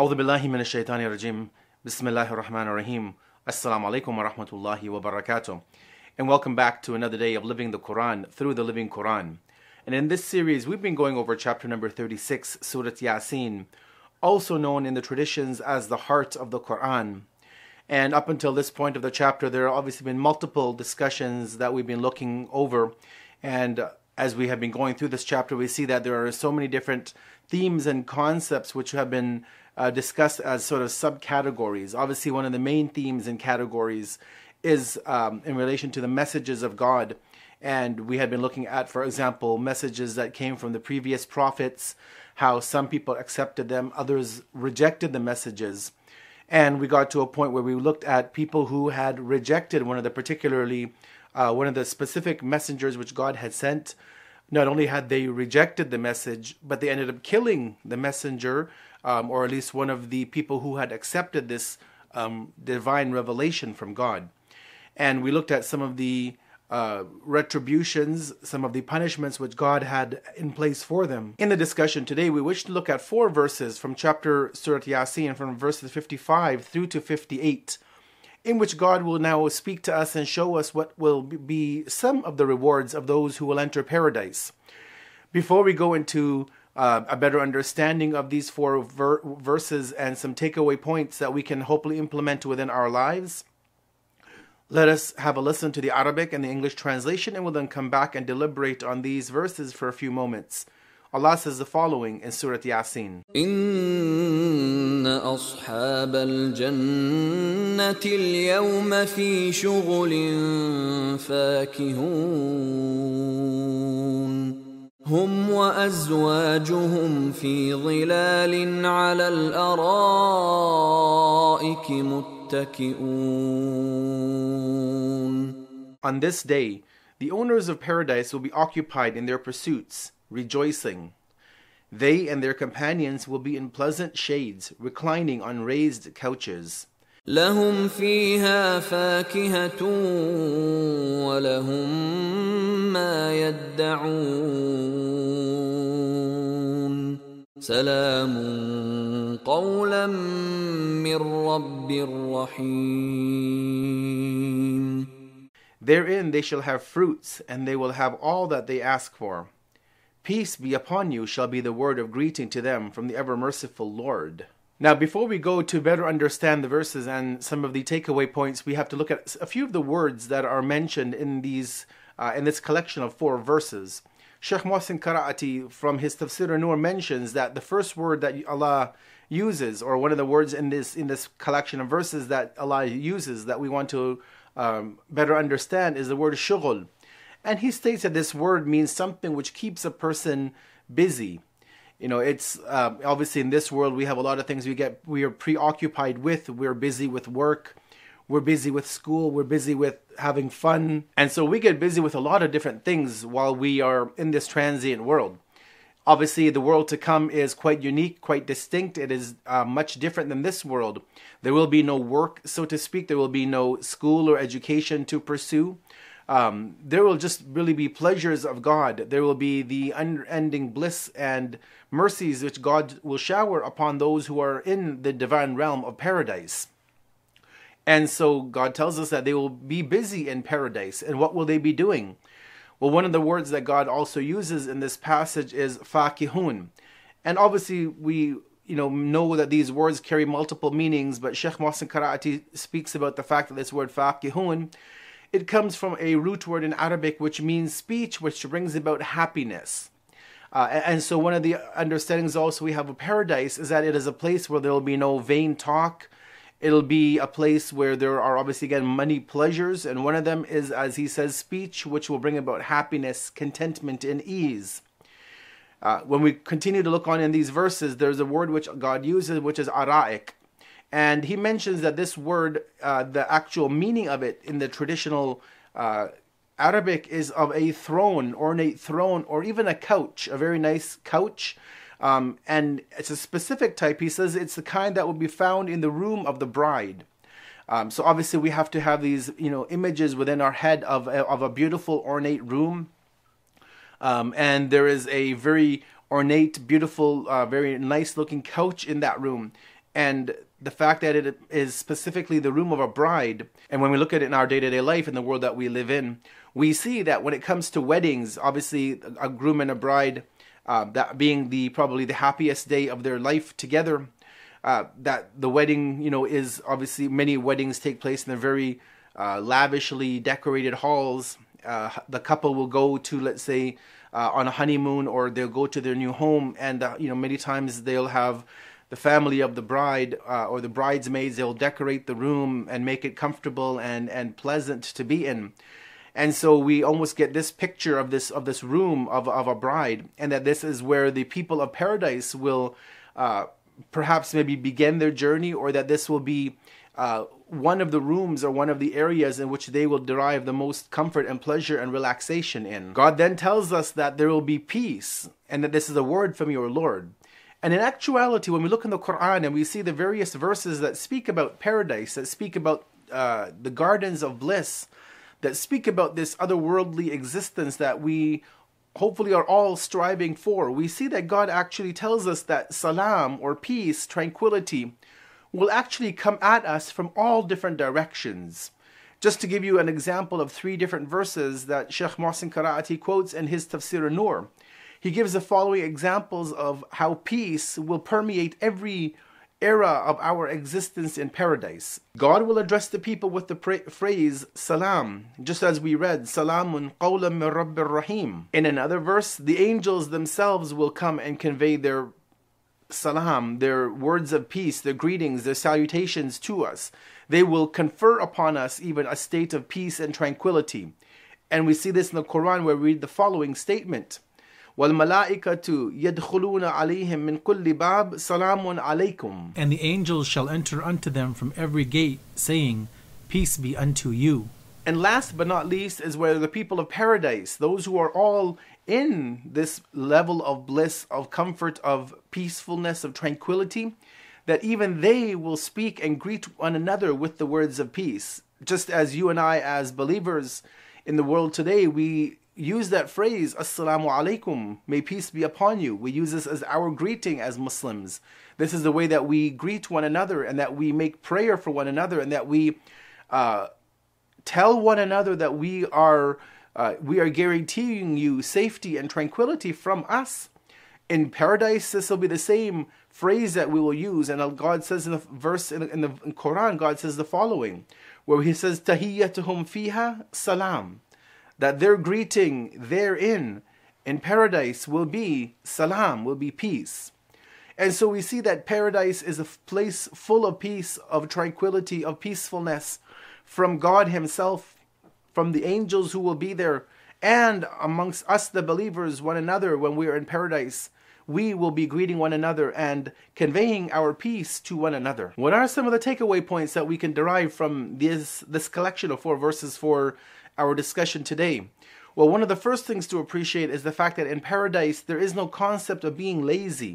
أعوذ بالله من الشيطان الرجيم. بسم الله الرحمن الرحيم. Assalamu alaikum wa rahmatullahi wa barakatuh. And welcome back to another day of living the Quran through the Living Quran. And in this series, we've been going over chapter number 36, Surah Yasin, also known in the traditions as the heart of the Quran. And up until this point of the chapter, there have obviously been multiple discussions that we've been looking over. And as we have been going through this chapter, we see that there are so many different themes and concepts which have been discussed as sort of subcategories. Obviously, one of the main themes and categories is in relation to the messages of God. And we had been looking at, for example, messages that came from the previous prophets, how some people accepted them, others rejected the messages. And we got to a point where we looked at people who had rejected one of the specific messengers which God had sent. Not only had they rejected the message, but they ended up killing the messenger, or at least one of the people who had accepted this divine revelation from God. And we looked at some of the retributions, some of the punishments which God had in place for them. In the discussion today, we wish to look at 4 verses from chapter Surah Yasin, from verses 55 through to 58, in which God will now speak to us and show us what will be some of the rewards of those who will enter paradise. Before we go into a better understanding of these 4 verses and some takeaway points that we can hopefully implement within our lives, let us have a listen to the Arabic and the English translation, and we'll then come back and deliberate on these verses for a few moments. Allah says the following in Surah Yasin. إن أصحاب الجنة اليوم في شغل فاكهون هم وأزواجهم في ظلال على الأرائك متكئون. On this day, the owners of paradise will be occupied in their pursuits, rejoicing. They and their companions will be in pleasant shades, reclining on raised couches. لهم فيها فاكهة ولهم ما يدعون سلام قولا من رب رحيم. Therein they shall have fruits, and they will have all that they ask for. Peace be upon you shall be the word of greeting to them from the ever-merciful Lord. Now, before we go to better understand the verses and some of the takeaway points, we have to look at a few of the words that are mentioned in this collection of 4 verses. Sheikh Mohsin Karaati, from his Tafsir An-Nur, mentions that the first word that Allah uses, or one of the words in this collection of verses that Allah uses that we want to better understand, is the word shughul. And he states that this word means something which keeps a person busy. You know, it's obviously in this world we have a lot of things we are preoccupied with. We're busy with work, we're busy with school, we're busy with having fun. And so we get busy with a lot of different things while we are in this transient world. Obviously, the world to come is quite unique, quite distinct. It is much different than this world. There will be no work, so to speak. There will be no school or education to pursue. There will just really be pleasures of God. There will be the unending bliss and mercies which God will shower upon those who are in the divine realm of paradise. And so God tells us that they will be busy in paradise. And what will they be doing? Well, one of the words that God also uses in this passage is fakihun. And obviously we know that these words carry multiple meanings, but Sheikh Mohsin Karaati speaks about the fact that this word fakihun, it comes from a root word in Arabic which means speech, which brings about happiness. And so one of the understandings also we have of paradise is that it is a place where there will be no vain talk. It'll be a place where there are obviously, again, many pleasures. And one of them is, as he says, speech, which will bring about happiness, contentment, and ease. When we continue to look on in these verses, there's a word which God uses, which is ara'ik. And he mentions that this word, the actual meaning of it in the traditional Arabic is of a throne, ornate throne, or even a couch, a very nice couch. And it's a specific type. He says it's the kind that will be found in the room of the bride. So obviously we have to have these, images within our head of a beautiful, ornate room. And there is a very ornate, beautiful, very nice looking couch in that room. and the fact that it is specifically the room of a bride. And when we look at it in our day-to-day life, in the world that we live in, we see that when it comes to weddings, obviously a groom and a bride, that being probably the happiest day of their life together, that the wedding, is obviously, many weddings take place in the very lavishly decorated halls. The couple will go to, let's say, on a honeymoon, or they'll go to their new home, and many times they'll have the family of the bride or the bridesmaids. They'll decorate the room and make it comfortable and pleasant to be in. And so we almost get this picture of this room of a bride, and that this is where the people of paradise will perhaps maybe begin their journey, or that this will be one of the rooms or one of the areas in which they will derive the most comfort and pleasure and relaxation in. God then tells us that there will be peace, and that this is a word from your Lord. And in actuality, when we look in the Quran and we see the various verses that speak about paradise, that speak about the gardens of bliss, that speak about this otherworldly existence that we hopefully are all striving for, we see that God actually tells us that salam, or peace, tranquility, will actually come at us from all different directions. Just to give you an example of 3 different verses that Sheikh Mohsin Karaati quotes in his Tafsir an-Nur, he gives the following examples of how peace will permeate every era of our existence in paradise. God will address the people with the phrase salam, just as we read, salamun qawlan min rabbir rahim. In another verse, the angels themselves will come and convey their salam, their words of peace, their greetings, their salutations to us. They will confer upon us even a state of peace and tranquility. And we see this in the Quran, where we read the following statement: وَالْمَلَائِكَةُ يَدْخُلُونَ عَلَيْهِمْ مِنْ كُلِّ بَابٍ سَلَامٌ عَلَيْكُمْ. And the angels shall enter unto them from every gate, saying, Peace be unto you. And last but not least is where the people of paradise, those who are all in this level of bliss, of comfort, of peacefulness, of tranquility, that even they will speak and greet one another with the words of peace. Just as you and I, as believers in the world today, we use that phrase, Assalamu alaikum, may peace be upon you. We use this as our greeting as Muslims. This is the way that we greet one another, and that we make prayer for one another, and that we tell one another that we are guaranteeing you safety and tranquility from us. In paradise, this will be the same phrase that we will use. And God says in the verse in the Quran, God says the following, where He says, Tahiyyatuhum fiha salam, that their greeting therein in paradise will be salam, will be peace. And so we see that paradise is a place full of peace, of tranquility, of peacefulness from God Himself, from the angels who will be there, and amongst us, the believers, one another. When we are in paradise, we will be greeting one another and conveying our peace to one another. What are some of the takeaway points that we can derive from this collection of 4 verses for our discussion today? Well, one of the first things to appreciate is the fact that in paradise, there is no concept of being lazy.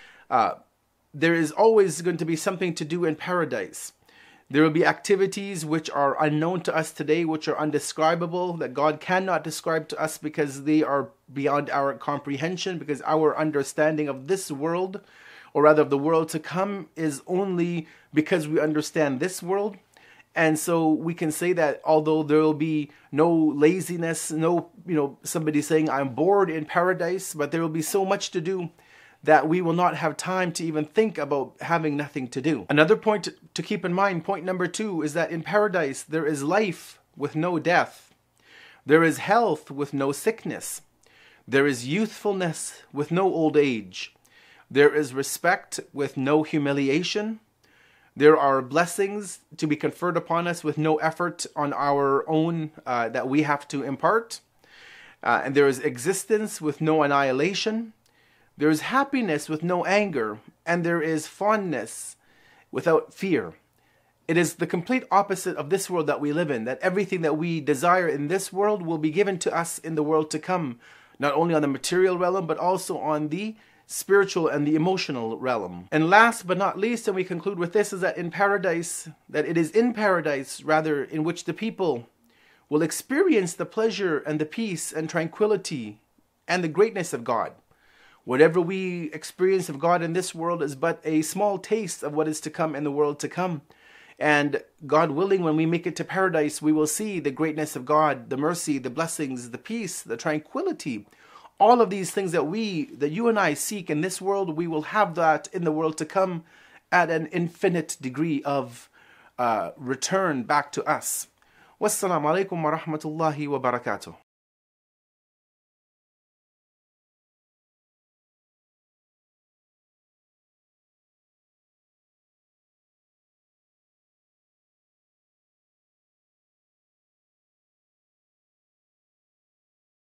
There is always going to be something to do in paradise. There will be activities which are unknown to us today, which are undescribable, that God cannot describe to us because they are beyond our comprehension, because our understanding of this world, or rather of the world to come, is only because we understand this world. And so we can say that although there will be no laziness, no, somebody saying I'm bored in paradise, but there will be so much to do that we will not have time to even think about having nothing to do. Another point to keep in mind, point number 2, is that in paradise there is life with no death. There is health with no sickness. There is youthfulness with no old age. There is respect with no humiliation. There are blessings to be conferred upon us with no effort on our own that we have to impart. And there is existence with no annihilation. There is happiness with no anger, and there is fondness without fear. It is the complete opposite of this world that we live in, that everything that we desire in this world will be given to us in the world to come, not only on the material realm, but also on the spiritual and the emotional realm. And last but not least, and we conclude with this, is that it is in paradise, rather, in which the people will experience the pleasure and the peace and tranquility and the greatness of God. Whatever we experience of God in this world is but a small taste of what is to come in the world to come. And God willing, when we make it to paradise, we will see the greatness of God, the mercy, the blessings, the peace, the tranquility. All of these things that you and I seek in this world, we will have that in the world to come at an infinite degree of return back to us. Wassalamu alaikum wa rahmatullahi wa barakatuh.